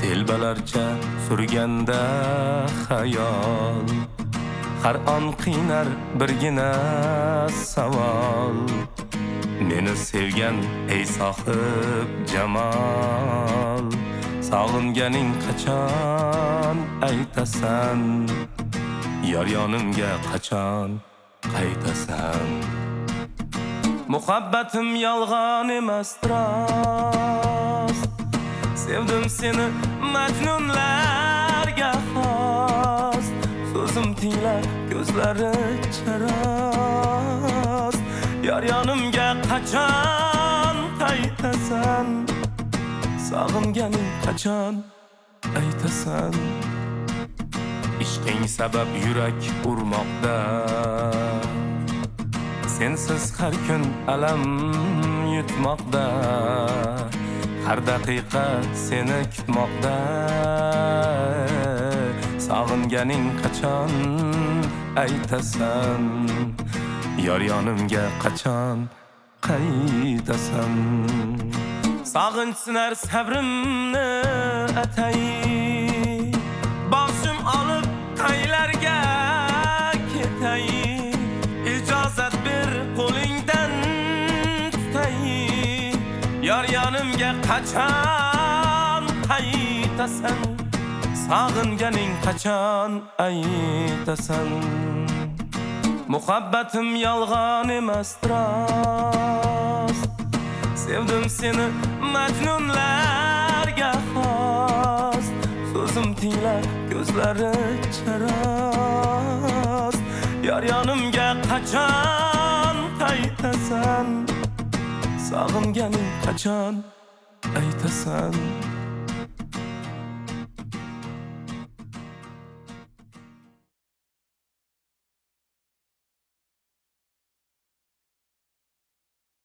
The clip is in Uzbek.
telbalarcha surganda xayol, har an qiynar birgina savol. Meni sevgan ey sohib jamol, sog'inganing qachon aytasan? Yar yonimga qachon qaytasan? Muhabbatim yolg'on emas rost, sevdim seni majnunlarga xos. So'zim tingla, ko'zlari charos, yar yonimga qachon qaytasan? Sog'inganing qachon aytasan? Ishqing sabab yurak urmoqda, sensiz har kun alam yutmoqda. Har daqiqa seni kutmoqda, sog'inganing qachon aytasan? Yar yonimga qachon qaytasan? Sog'inch sinar sabrimni atay, boshim olib qaylarga ketay. İcazet bir qo'lingdan tutay, yar yonimga qachon qaytasan? Sog'inganing qachon aytasan? Muhabbatim yolg'on emas rost, sevdim seni majnunlarga xos. So'zim tingla, ko'zlari charos, yar yonimga qachon qaytasan? Sog'inganing qachon aytasan?